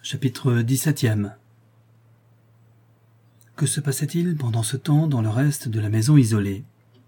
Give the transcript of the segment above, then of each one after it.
Chapitre 17. Que se passait-il pendant ce temps dans le reste de la maison isolée?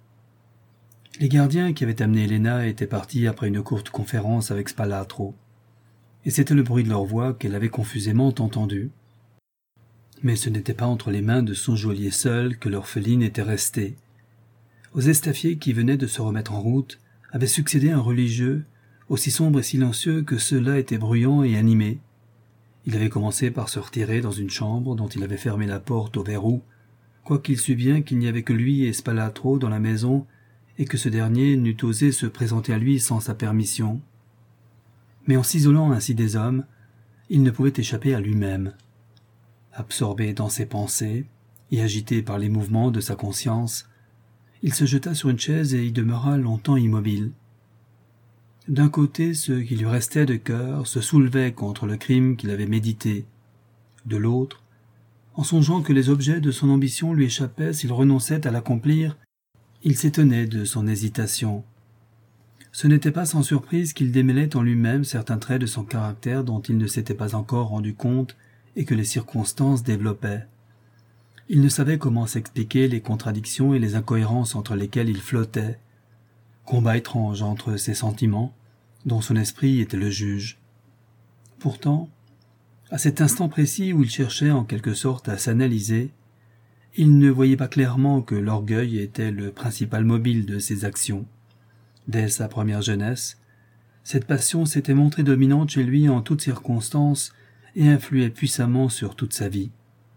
Les gardiens qui avaient amené Elena étaient partis après une courte conférence avec Spalatro, et c'était le bruit de leur voix qu'elle avait confusément entendu. Mais ce n'était pas entre les mains de son geôlier seul que l'orpheline était restée. Aux estafiers qui venaient de se remettre en route avait succédé un religieux, aussi sombre et silencieux que ceux-là étaient bruyants et animés. Il avait commencé par se retirer dans une chambre dont il avait fermé la porte au verrou, quoiqu'il sût bien qu'il n'y avait que lui et Spalatro dans la maison et que ce dernier n'eût osé se présenter à lui sans sa permission. Mais en s'isolant ainsi des hommes, il ne pouvait échapper à lui-même. Absorbé dans ses pensées et agité par les mouvements de sa conscience, il se jeta sur une chaise et y demeura longtemps immobile. D'un côté, ce qui lui restait de cœur se soulevait contre le crime qu'il avait médité. De l'autre, en songeant que les objets de son ambition lui échappaient s'il renonçait à l'accomplir, il s'étonnait de son hésitation. Ce n'était pas sans surprise qu'il démêlait en lui-même certains traits de son caractère dont il ne s'était pas encore rendu compte et que les circonstances développaient. Il ne savait comment s'expliquer les contradictions et les incohérences entre lesquelles il flottait. Combat étrange entre ses sentiments, dont son esprit était le juge. Pourtant, à cet instant précis où il cherchait en quelque sorte à s'analyser, il ne voyait pas clairement que l'orgueil était le principal mobile de ses actions. Dès sa première jeunesse, cette passion s'était montrée dominante chez lui en toutes circonstances et influait puissamment sur toute sa vie.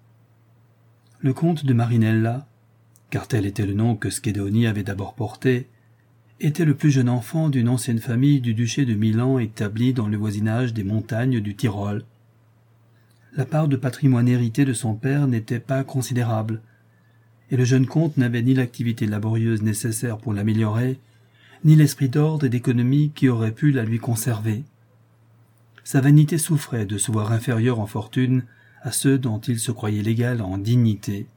Le comte de Marinella, car tel était le nom que Schedoni avait d'abord porté, était le plus jeune enfant d'une ancienne famille du duché de Milan établie dans le voisinage des montagnes du Tyrol. La part de patrimoine hérité de son père n'était pas considérable, et le jeune comte n'avait ni l'activité laborieuse nécessaire pour l'améliorer, ni l'esprit d'ordre et d'économie qui aurait pu la lui conserver. Sa vanité souffrait de se voir inférieur en fortune à ceux dont il se croyait l'égal en dignité.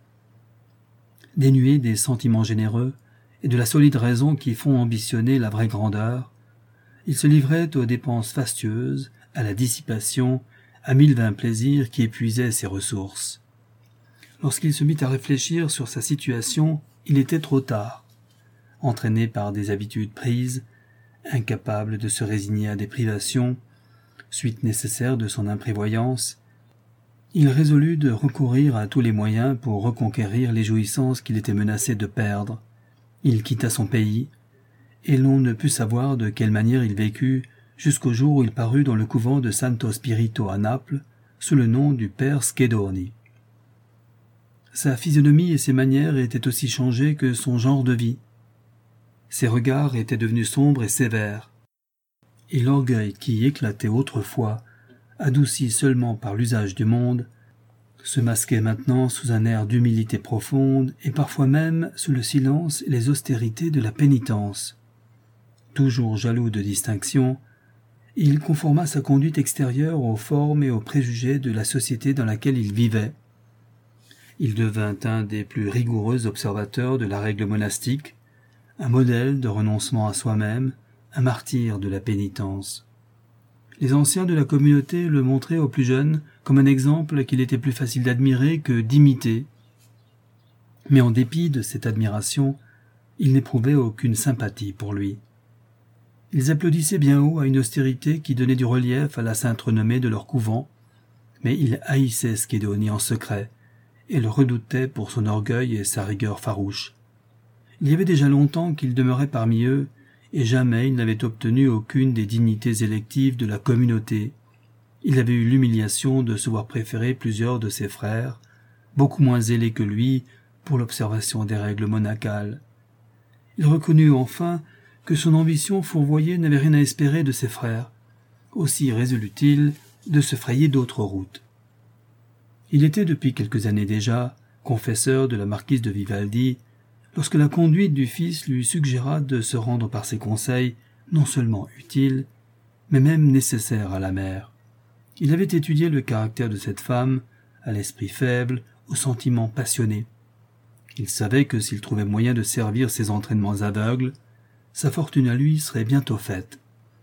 Dénué des sentiments généreux et de la solide raison qui font ambitionner la vraie grandeur, il se livrait aux dépenses fastueuses, à la dissipation, à mille vains plaisirs qui épuisaient ses ressources. Lorsqu'il se mit à réfléchir sur sa situation, il était trop tard. Entraîné par des habitudes prises, incapable de se résigner à des privations, suite nécessaire de son imprévoyance, il résolut de recourir à tous les moyens pour reconquérir les jouissances qu'il était menacé de perdre. Il quitta son pays, et l'on ne put savoir de quelle manière il vécut jusqu'au jour où il parut dans le couvent de Santo Spirito à Naples, sous le nom du père Schedoni. Sa physionomie et ses manières étaient aussi changées que son genre de vie. Ses regards étaient devenus sombres et sévères, et l'orgueil qui éclatait autrefois, adouci seulement par l'usage du monde, se masquait maintenant sous un air d'humilité profonde et parfois même sous le silence et les austérités de la pénitence. Toujours jaloux de distinction, il conforma sa conduite extérieure aux formes et aux préjugés de la société dans laquelle il vivait. Il devint un des plus rigoureux observateurs de la règle monastique, un modèle de renoncement à soi-même, un martyr de la pénitence. Les anciens de la communauté le montraient aux plus jeunes comme un exemple qu'il était plus facile d'admirer que d'imiter. Mais en dépit de cette admiration, ils n'éprouvaient aucune sympathie pour lui. Ils applaudissaient bien haut à une austérité qui donnait du relief à la sainte renommée de leur couvent, mais ils haïssaient Schedoni en secret et le redoutaient pour son orgueil et sa rigueur farouche. Il y avait déjà longtemps qu'il demeurait parmi eux, et jamais il n'avait obtenu aucune des dignités électives de la communauté. Il avait eu l'humiliation de se voir préférer plusieurs de ses frères, beaucoup moins zélés que lui pour l'observation des règles monacales. Il reconnut enfin que son ambition fourvoyée n'avait rien à espérer de ses frères. Aussi résolut-il de se frayer d'autres routes. Il était depuis quelques années déjà confesseur de la marquise de Vivaldi, lorsque la conduite du fils lui suggéra de se rendre par ses conseils non seulement utiles, mais même nécessaires à la mère. Il avait étudié le caractère de cette femme, à l'esprit faible, aux sentiments passionnés. Il savait que s'il trouvait moyen de servir ses entraînements aveugles, sa fortune à lui serait bientôt faite.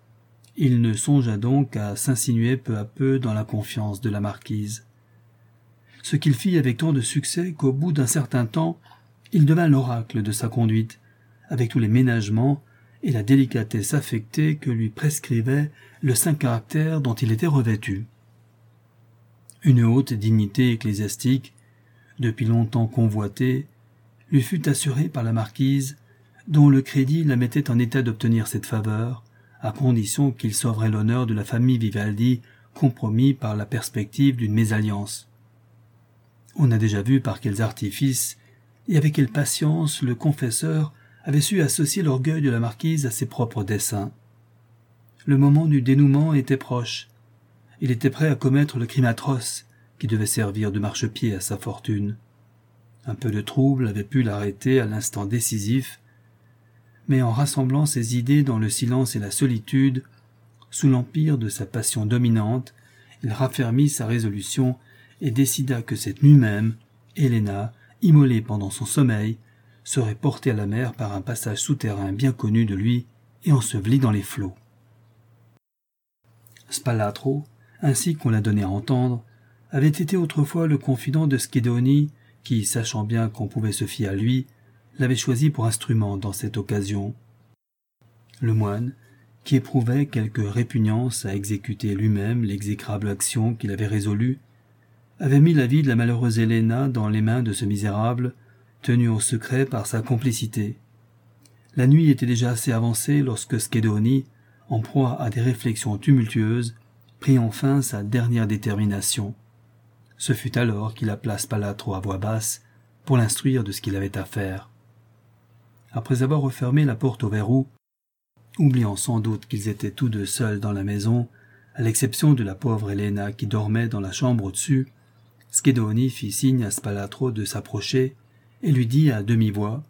Il ne songea donc qu'à s'insinuer peu à peu dans la confiance de la marquise. Ce qu'il fit avec tant de succès qu'au bout d'un certain temps, il devint l'oracle de sa conduite, avec tous les ménagements et la délicatesse affectée que lui prescrivait le saint caractère dont il était revêtu. Une haute dignité ecclésiastique, depuis longtemps convoitée, lui fut assurée par la marquise, dont le crédit la mettait en état d'obtenir cette faveur, à condition qu'il sauverait l'honneur de la famille Vivaldi, compromis par la perspective d'une mésalliance. On a déjà vu par quels artifices et avec quelle patience le confesseur avait su associer l'orgueil de la marquise à ses propres desseins. Le moment du dénouement était proche. Il était prêt à commettre le crime atroce qui devait servir de marchepied à sa fortune. Un peu de trouble avait pu l'arrêter à l'instant décisif, mais en rassemblant ses idées dans le silence et la solitude, sous l'empire de sa passion dominante, il raffermit sa résolution et décida que cette nuit même, Héléna, immolée pendant son sommeil, serait portée à la mer par un passage souterrain bien connu de lui et ensevelie dans les flots. Spalatro, ainsi qu'on l'a donné à entendre, avait été autrefois le confident de Schedoni qui, sachant bien qu'on pouvait se fier à lui, l'avait choisi pour instrument dans cette occasion. Le moine, qui éprouvait quelque répugnance à exécuter lui-même l'exécrable action qu'il avait résolue, avait mis la vie de la malheureuse Héléna dans les mains de ce misérable, tenu au secret par sa complicité. La nuit était déjà assez avancée lorsque Schedoni, en proie à des réflexions tumultueuses, prit enfin sa dernière détermination. Ce fut alors qu'il appela Spalatro à voix basse pour l'instruire de ce qu'il avait à faire. Après avoir refermé la porte au verrou, oubliant sans doute qu'ils étaient tous deux seuls dans la maison, à l'exception de la pauvre Héléna qui dormait dans la chambre au-dessus, Schedoni fit signe à Spalatro de s'approcher et lui dit à demi-voix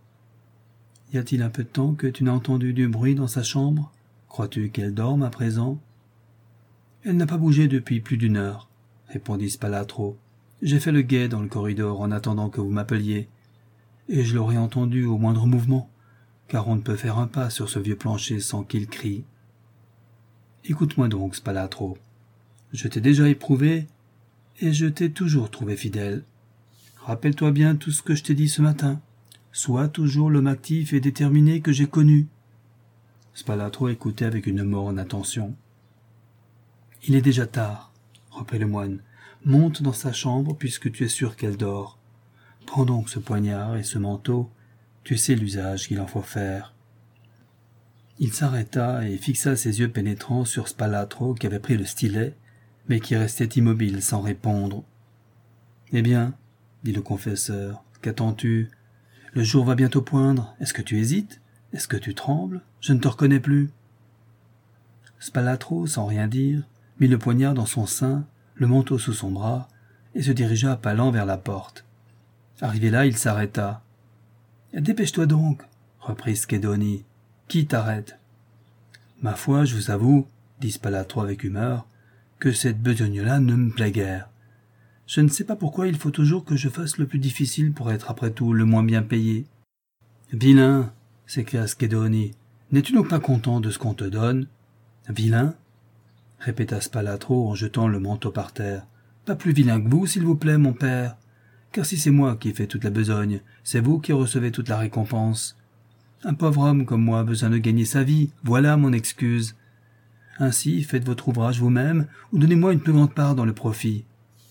« Y a-t-il un peu de temps que tu n'as entendu du bruit dans sa chambre? Crois-tu qu'elle dorme à présent ?»« Elle n'a pas bougé depuis plus d'1 heure, » répondit Spalatro. « J'ai fait le guet dans le corridor en attendant que vous m'appeliez, et je l'aurais entendu au moindre mouvement, car on ne peut faire un pas sur ce vieux plancher sans qu'il crie. Écoute-moi donc, Spalatro. Je t'ai déjà éprouvé, et je t'ai toujours trouvé fidèle. Rappelle-toi bien tout ce que je t'ai dit ce matin. Sois toujours l'homme actif et déterminé que j'ai connu. » Spalatro écoutait avec une morne attention. « Il est déjà tard, » reprit le moine. « Monte dans sa chambre puisque tu es sûr qu'elle dort. Prends donc ce poignard et ce manteau, tu sais l'usage qu'il en faut faire. » Il s'arrêta et fixa ses yeux pénétrants sur Spalatro qui avait pris le stylet, mais qui restait immobile sans répondre. « Eh bien, » dit le confesseur, « qu'attends-tu? Le jour va bientôt poindre. Est-ce que tu hésites? Est-ce que tu trembles? Je ne te reconnais plus. » Spalatro, sans rien dire, mit le poignard dans son sein, le manteau sous son bras, et se dirigea à pas lents vers la porte. Arrivé là, il s'arrêta. « Dépêche-toi donc, » reprit Schedoni. « Qui t'arrête ?»« Ma foi, je vous avoue, » dit Spalatro avec humeur, « que cette besogne-là ne me plaît guère. Je ne sais pas pourquoi il faut toujours que je fasse le plus difficile pour être après tout le moins bien payé. »« Vilain !» s'écria Schedoni. « N'es-tu donc pas content de ce qu'on te donne ?»« Vilain ?» répéta Spalatro en jetant le manteau par terre. « Pas plus vilain que vous, s'il vous plaît, mon père. Car si c'est moi qui fais toute la besogne, c'est vous qui recevez toute la récompense. Un pauvre homme comme moi a besoin de gagner sa vie, voilà mon excuse. Ainsi, faites votre ouvrage vous-même, ou donnez-moi une plus grande part dans le profit. »« Paix !»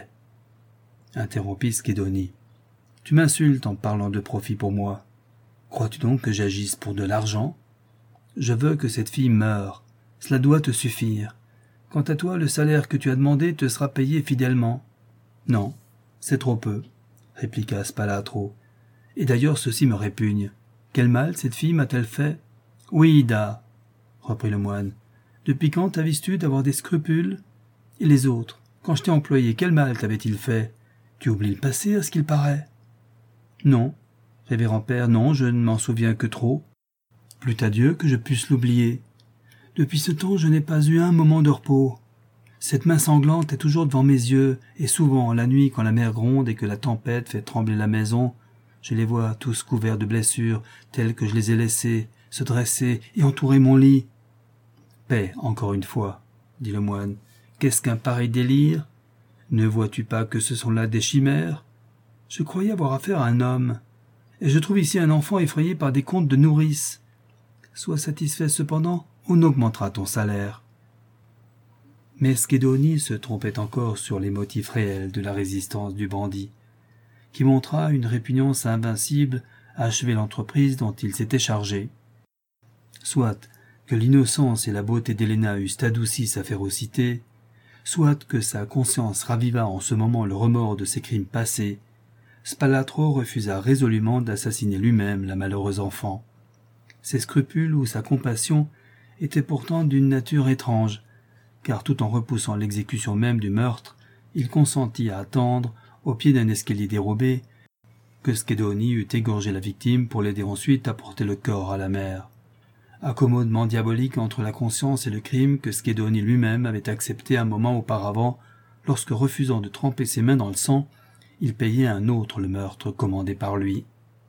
interrompit Schedoni. « Tu m'insultes en parlant de profit pour moi. Crois-tu donc que j'agisse pour de l'argent? Je veux que cette fille meure. Cela doit te suffire. Quant à toi, le salaire que tu as demandé te sera payé fidèlement. »« Non, c'est trop peu, » répliqua Spalatro. « Et d'ailleurs ceci me répugne. Quel mal cette fille m'a-t-elle fait? »« Oui, Ida, » reprit le moine. « Depuis quand t'avises-tu d'avoir des scrupules? Et les autres, quand je t'ai employé, quel mal t'avait-il fait? Tu oublies le passé, à ce qu'il paraît. »« Non, révérend père, non, je ne m'en souviens que trop. Plût à Dieu que je puisse l'oublier. Depuis ce temps, je n'ai pas eu un moment de repos. Cette main sanglante est toujours devant mes yeux, et souvent, la nuit, quand la mer gronde et que la tempête fait trembler la maison, je les vois tous couverts de blessures, tels que je les ai laissés, se dresser et entourer mon lit. paix, encore une fois, dit le moine. Qu'est-ce qu'un pareil délire? Ne vois-tu pas que ce sont là des chimères? Je croyais avoir affaire à un homme, et je trouve ici un enfant effrayé par des contes de nourrice. Sois satisfait cependant, on augmentera ton salaire. Mais Schedoni se trompait encore sur les motifs réels de la résistance du bandit, qui montra une répugnance invincible à achever l'entreprise dont il s'était chargé. Soit que l'innocence et la beauté d'Héléna eussent adouci sa férocité, soit que sa conscience ravivât en ce moment le remords de ses crimes passés, Spalatro refusa résolument d'assassiner lui-même la malheureuse enfant. Ses scrupules ou sa compassion étaient pourtant d'une nature étrange, car tout en repoussant l'exécution même du meurtre, il consentit à attendre, au pied d'un escalier dérobé, que Schedoni eût égorgé la victime pour l'aider ensuite à porter le corps à la mer. Accommodement diabolique entre la conscience et le crime que Schedoni lui-même avait accepté un moment auparavant, lorsque, refusant de tremper ses mains dans le sang, il payait à un autre le meurtre commandé par lui.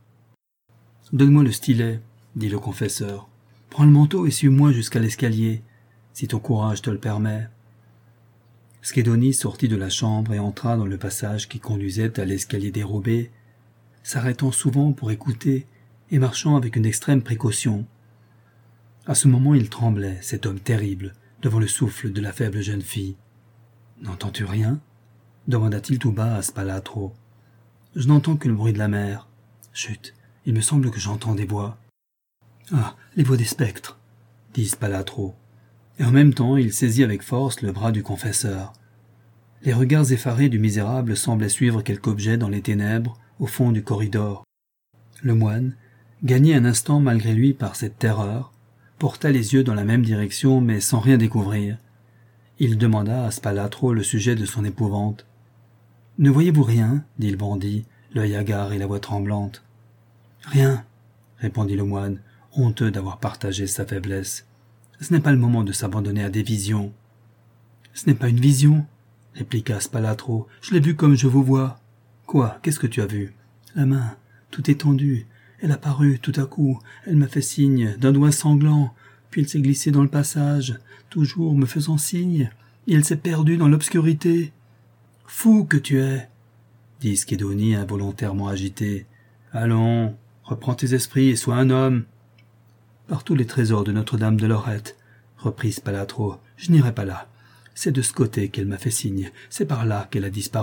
« Donne-moi le stylet, » dit le confesseur. « Prends le manteau et suis-moi jusqu'à l'escalier, si ton courage te le permet. » Schedoni sortit de la chambre et entra dans le passage qui conduisait à l'escalier dérobé, s'arrêtant souvent pour écouter et marchant avec une extrême précaution. À ce moment, il tremblait, cet homme terrible, devant le souffle de la faible jeune fille. « N'entends-tu rien » demanda-t-il tout bas à Spalatro. « Je n'entends que le bruit de la mer. Chut, il me semble que j'entends des voix. »« Ah, les voix des spectres » dit Spalatro. Et en même temps, il saisit avec force le bras du confesseur. Les regards effarés du misérable semblaient suivre quelque objet dans les ténèbres, au fond du corridor. Le moine, gagné un instant malgré lui par cette terreur, porta les yeux dans la même direction, mais sans rien découvrir. Il demanda à Spalatro le sujet de son épouvante. « Ne voyez-vous rien » dit le bandit, l'œil hagard et la voix tremblante. « Rien » répondit le moine, honteux d'avoir partagé sa faiblesse. « Ce n'est pas le moment de s'abandonner à des visions. »« Ce n'est pas une vision » répliqua Spalatro. « Je l'ai vue comme je vous vois. »« Quoi? Qu'est-ce que tu as vu ?»« La main, tout étendue. Elle a paru tout à coup. Elle m'a fait signe d'un doigt sanglant. Puis elle s'est glissée dans le passage, toujours me faisant signe, et elle s'est perdue dans l'obscurité. »« Fou que tu es !» dit Schedoni involontairement agité. « Allons, reprends tes esprits et sois un homme. »« Par tous les trésors de Notre-Dame de Lorette, reprit Spalatro, je n'irai pas là. C'est de ce côté qu'elle m'a fait signe, c'est par là qu'elle a disparu. »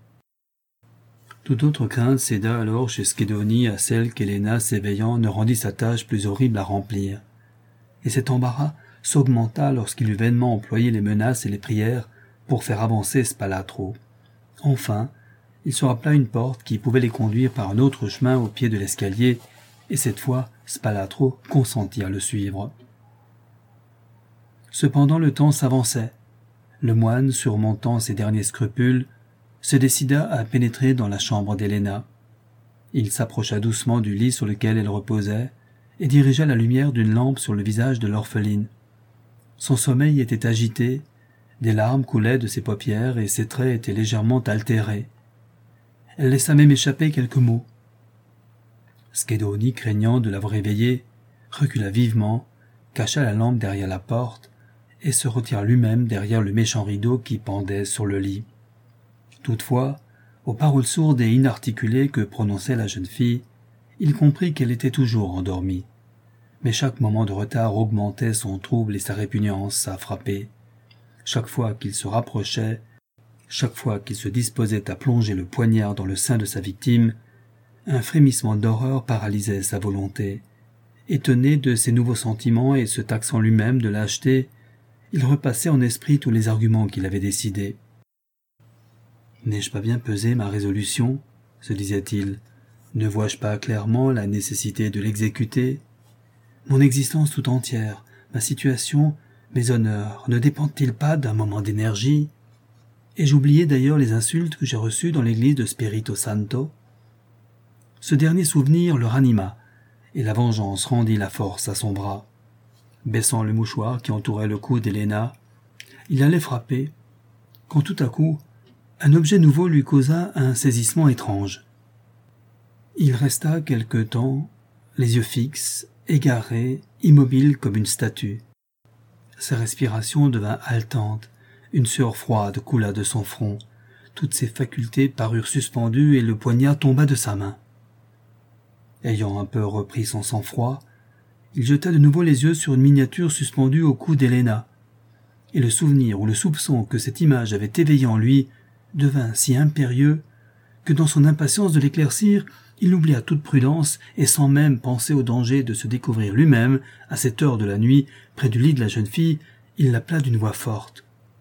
Toute autre crainte céda alors chez Schedoni à celle qu'Héléna, s'éveillant, ne rendit sa tâche plus horrible à remplir. Et cet embarras s'augmenta lorsqu'il eut vainement employé les menaces et les prières pour faire avancer Spalatro. Enfin, il se rappela une porte qui pouvait les conduire par un autre chemin au pied de l'escalier, et cette fois Spalatro consentit à le suivre. Cependant le temps s'avançait. Le moine, surmontant ses derniers scrupules, se décida à pénétrer dans la chambre d'Héléna. Il s'approcha doucement du lit sur lequel elle reposait et dirigea la lumière d'une lampe sur le visage de l'orpheline. Son sommeil était agité, des larmes coulaient de ses paupières et ses traits étaient légèrement altérés. Elle laissa même échapper quelques mots. Schedoni, craignant de l'avoir éveillée, recula vivement, cacha la lampe derrière la porte et se retira lui-même derrière le méchant rideau qui pendait sur le lit. Toutefois, aux paroles sourdes et inarticulées que prononçait la jeune fille, il comprit qu'elle était toujours endormie. Mais chaque moment de retard augmentait son trouble et sa répugnance à frapper. Chaque fois qu'il se rapprochait, chaque fois qu'il se disposait à plonger le poignard dans le sein de sa victime, un frémissement d'horreur paralysait sa volonté. Étonné de ses nouveaux sentiments et se taxant lui-même de lâcheté, il repassait en esprit tous les arguments qu'il avait décidés. « N'ai-je pas bien pesé ma résolution ?» se disait-il. « Ne vois-je pas clairement la nécessité de l'exécuter ? Mon existence tout entière, ma situation, mes honneurs, ne dépendent-ils pas d'un moment d'énergie ? Et j'oubliais d'ailleurs les insultes que j'ai reçues dans l'église de Spirito Santo. » Ce dernier souvenir le ranima, et la vengeance rendit la force à son bras. Baissant le mouchoir qui entourait le cou d'Héléna, il allait frapper, quand tout à coup, un objet nouveau lui causa un saisissement étrange. Il resta quelque temps, les yeux fixes, égaré, immobile comme une statue. Sa respiration devint haletante, une sueur froide coula de son front, toutes ses facultés parurent suspendues et le poignard tomba de sa main. Ayant un peu repris son sang-froid, il jeta de nouveau les yeux sur une miniature suspendue au cou d'Helena, et le souvenir ou le soupçon que cette image avait éveillé en lui devint si impérieux que dans son impatience de l'éclaircir, il oublia toute prudence et sans même penser au danger de se découvrir lui-même, à cette heure de la nuit, près du lit de la jeune fille, il l'appela d'une voix forte.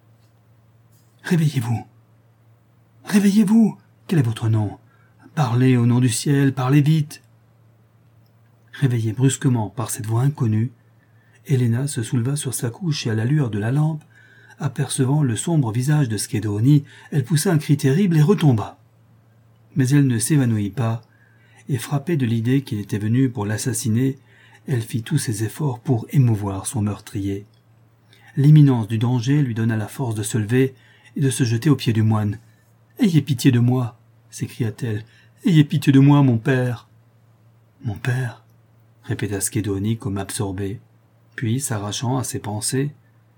« Réveillez-vous! Réveillez-vous! Quel est votre nom? Parlez au nom du ciel, parlez vite !» Réveillée brusquement par cette voix inconnue, Helena se souleva sur sa couche et à la lueur de la lampe, apercevant le sombre visage de Schedoni, elle poussa un cri terrible et retomba. Mais elle ne s'évanouit pas, et frappée de l'idée qu'il était venu pour l'assassiner, elle fit tous ses efforts pour émouvoir son meurtrier. L'imminence du danger lui donna la force de se lever et de se jeter aux pieds du moine. « Ayez pitié de moi !» s'écria-t-elle. « Ayez pitié de moi, mon père !»« Mon père ?» répéta Schedoni comme absorbé, puis s'arrachant à ses pensées.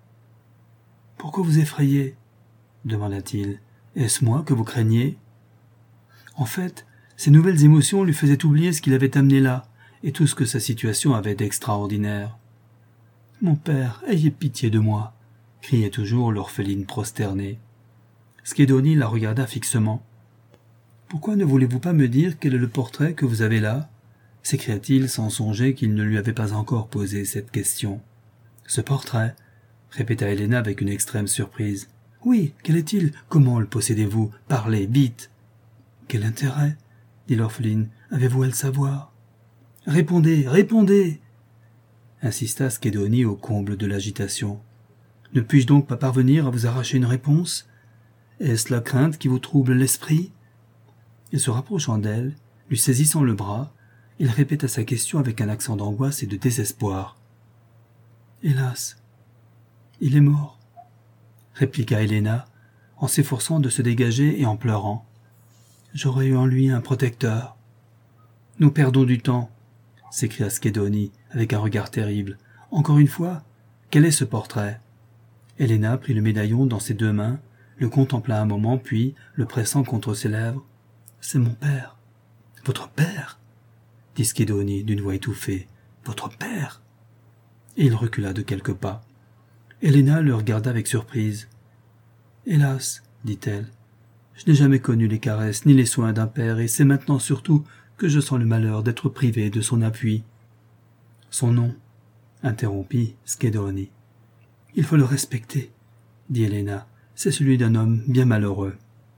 « Pourquoi vous effrayez ?» demanda-t-il. « Est-ce moi que vous craignez ?» En fait, ces nouvelles émotions lui faisaient oublier ce qu'il avait amené là, et tout ce que sa situation avait d'extraordinaire. « Mon père, ayez pitié de moi !» criait toujours l'orpheline prosternée. Schedoni la regarda fixement. « Pourquoi ne voulez-vous pas me dire quel est le portrait que vous avez là ?» s'écria-t-il sans songer qu'il ne lui avait pas encore posé cette question. « Ce portrait ?» répéta Helena avec une extrême surprise. « Oui, quel est-il? Comment le possédez-vous? Parlez, vite !»« Quel intérêt ?» dit l'orpheline. « Avez-vous à le savoir ?»« Répondez, répondez !» insista Schedoni au comble de l'agitation. « Ne puis-je donc pas parvenir à vous arracher une réponse? Est-ce la crainte qui vous trouble l'esprit ?» Et se rapprochant d'elle, lui saisissant le bras, il répéta sa question avec un accent d'angoisse et de désespoir. « Hélas, il est mort, » répliqua Helena, en s'efforçant de se dégager et en pleurant. « J'aurais eu en lui un protecteur. »« Nous perdons du temps, » s'écria Schedoni avec un regard terrible. « Encore une fois, quel est ce portrait ?» Helena prit le médaillon dans ses deux mains, le contempla un moment, puis, le pressant contre ses lèvres, « C'est mon père. »« Votre père ?» dit Schedoni d'une voix étouffée. « Votre père ?» Et il recula de quelques pas. Helena le regarda avec surprise. « Hélas, dit-elle, je n'ai jamais connu les caresses ni les soins d'un père, et c'est maintenant surtout que je sens le malheur d'être privé de son appui. »« Son nom, interrompit Schedoni. « Il faut le respecter, dit Helena, c'est celui d'un homme bien malheureux. »«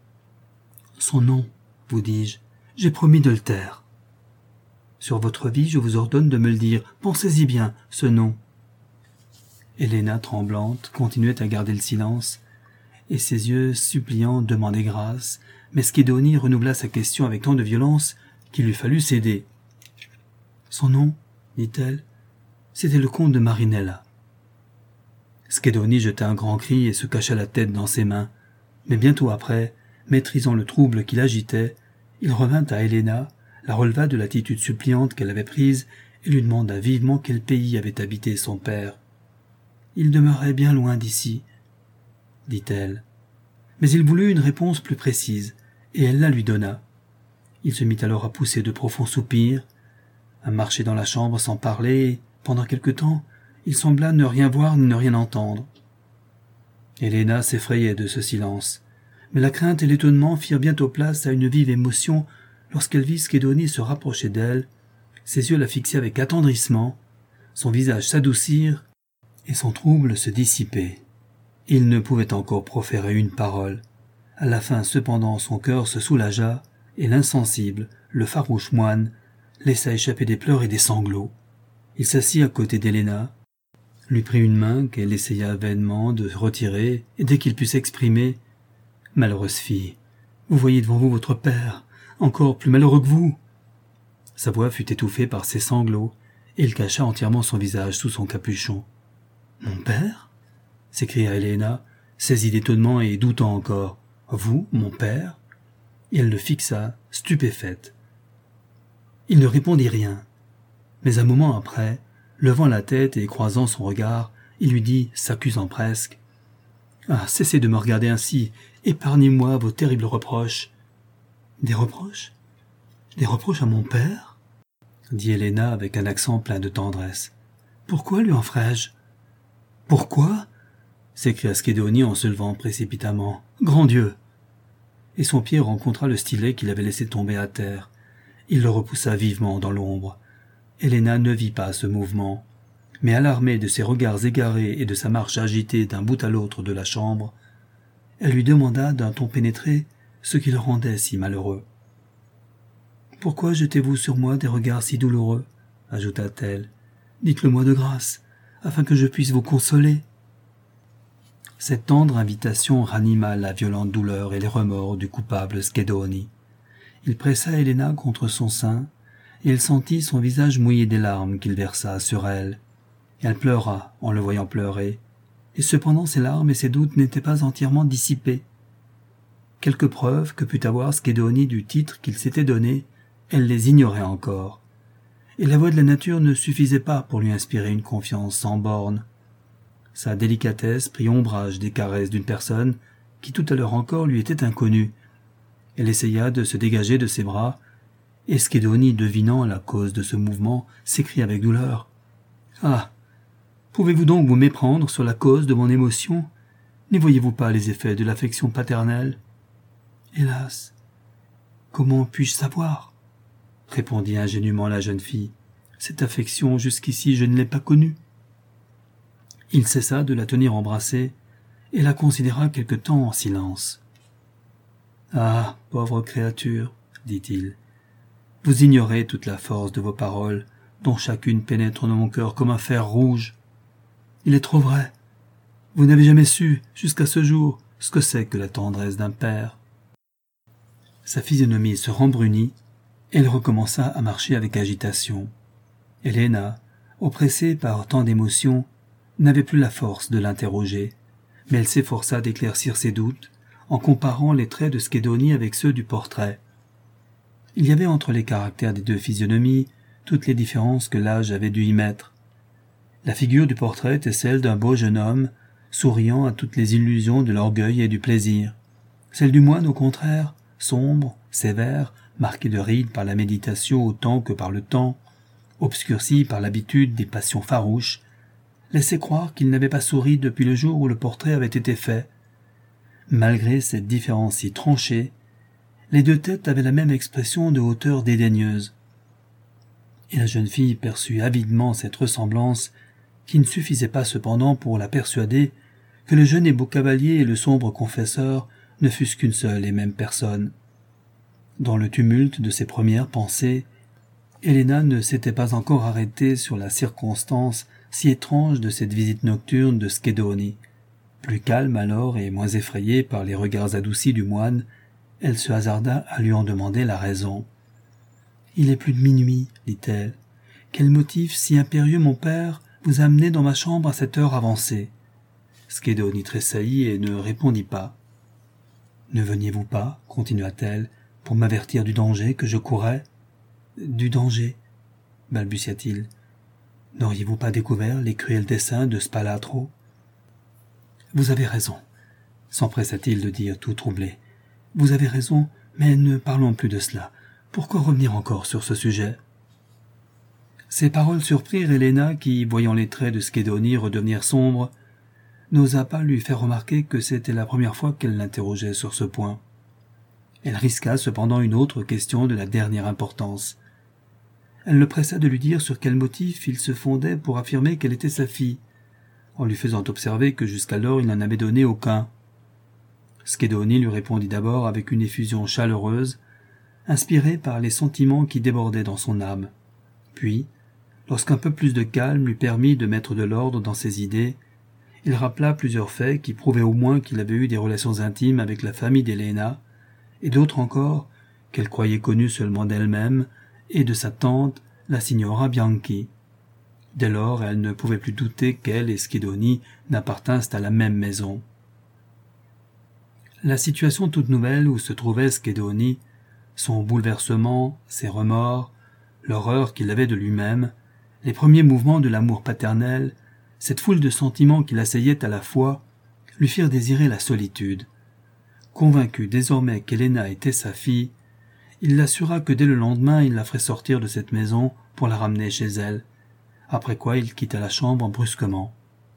Son nom, vous dis-je, j'ai promis de le taire. »« Sur votre vie, je vous ordonne de me le dire, pensez-y bien, ce nom. » Helena, tremblante, continuait à garder le silence, et ses yeux suppliants demandaient grâce, mais Schedoni renouvela sa question avec tant de violence qu'il lui fallut céder. « Son nom, dit-elle, c'était le comte de Marinella. » Schedoni jeta un grand cri et se cacha la tête dans ses mains, mais bientôt après, maîtrisant le trouble qui l'agitait, il revint à Helena, la releva de l'attitude suppliante qu'elle avait prise et lui demanda vivement quel pays avait habité son père. « Il demeurait bien loin d'ici, » dit-elle. Mais il voulut une réponse plus précise, et elle la lui donna. Il se mit alors à pousser de profonds soupirs, à marcher dans la chambre sans parler, et, pendant quelque temps, il sembla ne rien voir ni ne rien entendre. Helena s'effrayait de ce silence, mais la crainte et l'étonnement firent bientôt place à une vive émotion lorsqu'elle vit Schedoni se rapprocher d'elle, ses yeux la fixaient avec attendrissement, son visage s'adoucir et son trouble se dissiper. Il ne pouvait encore proférer une parole. À la fin, cependant, son cœur se soulagea, et l'insensible, le farouche moine, laissa échapper des pleurs et des sanglots. Il s'assit à côté d'Helena, lui prit une main qu'elle essaya vainement de retirer, et dès qu'il put s'exprimer, « Malheureuse fille, vous voyez devant vous votre père, encore plus malheureux que vous !» Sa voix fut étouffée par ses sanglots, et il cacha entièrement son visage sous son capuchon. « Mon père ?» s'écria Helena, saisie d'étonnement et doutant encore. « Vous, mon père ?» Et elle le fixa, stupéfaite. Il ne répondit rien, mais un moment après, levant la tête et croisant son regard, il lui dit, s'accusant presque. « Ah, cessez de me regarder ainsi, épargnez-moi vos terribles reproches. »« Des reproches ? Des reproches à mon père ?» dit Helena avec un accent plein de tendresse. « Pourquoi lui en ferais-je ?»« Pourquoi ?» s'écria Schedoni en se levant précipitamment. « Grand Dieu !» Et son pied rencontra le stylet qu'il avait laissé tomber à terre. Il le repoussa vivement dans l'ombre. Helena ne vit pas ce mouvement, mais alarmée de ses regards égarés et de sa marche agitée d'un bout à l'autre de la chambre, elle lui demanda d'un ton pénétré ce qui le rendait si malheureux. « Pourquoi jetez-vous sur moi des regards si douloureux ?» ajouta-t-elle. « Dites-le-moi de grâce, afin que je puisse vous consoler. » Cette tendre invitation ranima la violente douleur et les remords du coupable Schedoni. Il pressa Helena contre son sein, et elle sentit son visage mouillé des larmes qu'il versa sur elle. Elle pleura en le voyant pleurer, et cependant ses larmes et ses doutes n'étaient pas entièrement dissipés. Quelques preuves que put avoir Schedoni du titre qu'il s'était donné, elle les ignorait encore, et la voix de la nature ne suffisait pas pour lui inspirer une confiance sans bornes. Sa délicatesse prit ombrage des caresses d'une personne qui tout à l'heure encore lui était inconnue. Elle essaya de se dégager de ses bras, et Schedoni, devinant la cause de ce mouvement, s'écria avec douleur. « Ah ! Pouvez-vous donc vous méprendre sur la cause de mon émotion ? N'y voyez-vous pas les effets de l'affection paternelle ?»« Hélas ! Comment puis-je savoir ?» répondit ingénument la jeune fille. « Cette affection, jusqu'ici, je ne l'ai pas connue. » Il cessa de la tenir embrassée et la considéra quelque temps en silence. « Ah, pauvre créature, dit-il, vous ignorez toute la force de vos paroles, dont chacune pénètre dans mon cœur comme un fer rouge. Il est trop vrai. Vous n'avez jamais su, jusqu'à ce jour, ce que c'est que la tendresse d'un père. » Sa physionomie se rembrunit, et elle recommença à marcher avec agitation. Helena, oppressée par tant d'émotions, n'avait plus la force de l'interroger, mais elle s'efforça d'éclaircir ses doutes en comparant les traits de Schedoni avec ceux du portrait. Il y avait entre les caractères des deux physionomies toutes les différences que l'âge avait dû y mettre. La figure du portrait était celle d'un beau jeune homme, souriant à toutes les illusions de l'orgueil et du plaisir. Celle du moine, au contraire, sombre, sévère, marquée de rides par la méditation autant que par le temps, obscurcie par l'habitude des passions farouches, laissait croire qu'il n'avait pas souri depuis le jour où le portrait avait été fait. Malgré cette différence si tranchée, les deux têtes avaient la même expression de hauteur dédaigneuse. Et la jeune fille perçut avidement cette ressemblance qui ne suffisait pas cependant pour la persuader que le jeune et beau cavalier et le sombre confesseur ne fussent qu'une seule et même personne. Dans le tumulte de ses premières pensées, Helena ne s'était pas encore arrêtée sur la circonstance si étrange de cette visite nocturne de Schedoni. Plus calme alors et moins effrayée par les regards adoucis du moine, elle se hasarda à lui en demander la raison. « Il est plus de minuit, dit-elle. Quel motif si impérieux mon père vous a amené dans ma chambre à cette heure avancée ?» Schedoni tressaillit et ne répondit pas. « Ne veniez-vous pas, continua-t-elle, pour m'avertir du danger que je courais ?»« Du danger, balbutia-t-il. N'auriez-vous pas découvert les cruels desseins de Spalatro ?»« Vous avez raison, s'empressa-t-il de dire tout troublé. Vous avez raison, mais ne parlons plus de cela. Pourquoi revenir encore sur ce sujet ?» Ces paroles surprirent Helena qui, voyant les traits de Schedoni redevenir sombres, n'osa pas lui faire remarquer que c'était la première fois qu'elle l'interrogeait sur ce point. Elle risqua cependant une autre question de la dernière importance. Elle le pressa de lui dire sur quel motif il se fondait pour affirmer qu'elle était sa fille, en lui faisant observer que jusqu'alors il n'en avait donné aucun. Schedoni lui répondit d'abord avec une effusion chaleureuse, inspirée par les sentiments qui débordaient dans son âme. Puis, lorsqu'un peu plus de calme lui permit de mettre de l'ordre dans ses idées, il rappela plusieurs faits qui prouvaient au moins qu'il avait eu des relations intimes avec la famille d'Helena, et d'autres encore qu'elle croyait connues seulement d'elle-même et de sa tante, la signora Bianchi. Dès lors, elle ne pouvait plus douter qu'elle et Schedoni n'appartinssent à la même maison. La situation toute nouvelle où se trouvait Schedoni, son bouleversement, ses remords, l'horreur qu'il avait de lui-même, les premiers mouvements de l'amour paternel, Cette foule de sentiments qui l'assaillait à la fois lui firent désirer la solitude. Convaincu désormais qu'Helena était sa fille, il l'assura que dès le lendemain il la ferait sortir de cette maison pour la ramener chez elle, après quoi il quitta la chambre brusquement.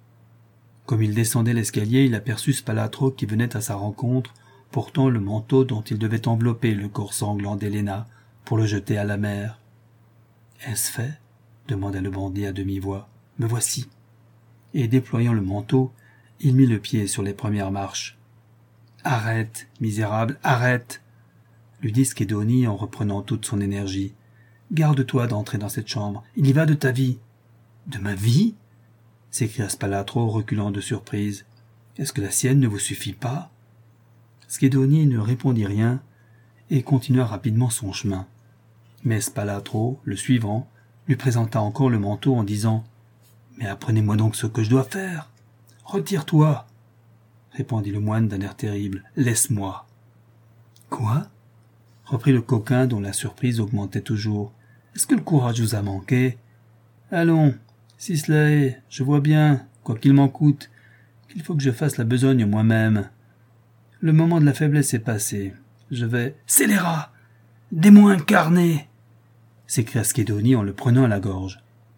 Comme il descendait l'escalier, il aperçut Spalatro qui venait à sa rencontre, portant le manteau dont il devait envelopper le corps sanglant d'Helena pour le jeter à la mer. « Est-ce fait ?» demanda le bandit à demi-voix. « Me voici. » Et déployant le manteau, il mit le pied sur les premières marches. « Arrête, misérable, arrête !» lui dit Schedoni en reprenant toute son énergie. « Garde-toi d'entrer dans cette chambre, il y va de ta vie. »« De ma vie ?» s'écria Spalatro, reculant de surprise. « Est-ce que la sienne ne vous suffit pas ?» Schedoni ne répondit rien et continua rapidement son chemin. Mais Spalatro, le suivant, lui présenta encore le manteau en disant « Mais apprenez-moi donc ce que je dois faire. »« Retire-toi » répondit le moine d'un air terrible. « Laisse-moi. »« Quoi ?» reprit le coquin dont la surprise augmentait toujours. « Est-ce que le courage vous a manqué ? Allons, si cela est, je vois bien, quoi qu'il m'en coûte, qu'il faut que je fasse la besogne moi-même. Le moment de la faiblesse est passé. Je vais... »« Scélérat ! Démon incarné !» s'écria Schedoni en le prenant à la gorge.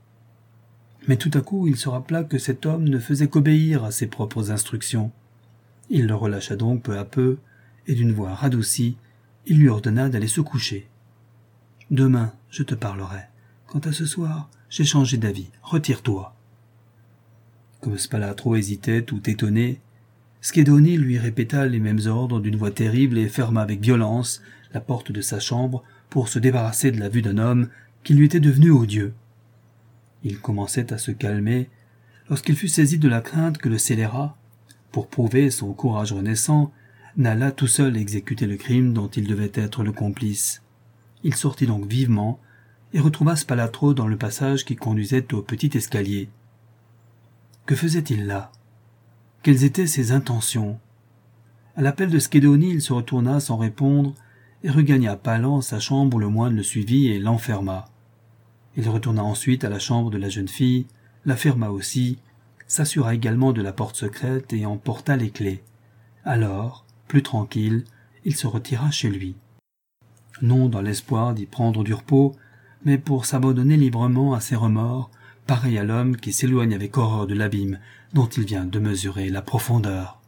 Mais tout à coup il se rappela que cet homme ne faisait qu'obéir à ses propres instructions. Il le relâcha donc peu à peu, et d'une voix radoucie, il lui ordonna d'aller se coucher. « Demain, je te parlerai. Quant à ce soir, j'ai changé d'avis. Retire-toi. » Comme Spalatro hésitait, tout étonné, Schedoni lui répéta les mêmes ordres d'une voix terrible et ferma avec violence la porte de sa chambre pour se débarrasser de la vue d'un homme qui lui était devenu odieux. Il commençait à se calmer lorsqu'il fut saisi de la crainte que le scélérat, pour prouver son courage renaissant, n'allât tout seul exécuter le crime dont il devait être le complice. Il sortit donc vivement et retrouva Spalatro dans le passage qui conduisait au petit escalier. Que faisait-il là ? Quelles étaient ses intentions ? À l'appel de Schedoni, il se retourna sans répondre et regagna palant sa chambre où le moine le suivit et l'enferma. Il retourna ensuite à la chambre de la jeune fille, la ferma aussi, s'assura également de la porte secrète et en porta les clés. Alors, plus tranquille, il se retira chez lui. Non dans l'espoir d'y prendre du repos, mais pour s'abandonner librement à ses remords, pareil à l'homme qui s'éloigne avec horreur de l'abîme dont il vient de mesurer la profondeur.